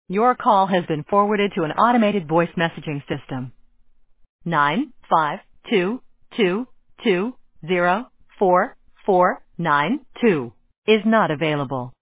Your call has been forwarded to an automated voice messaging system. 95222044492 is not available.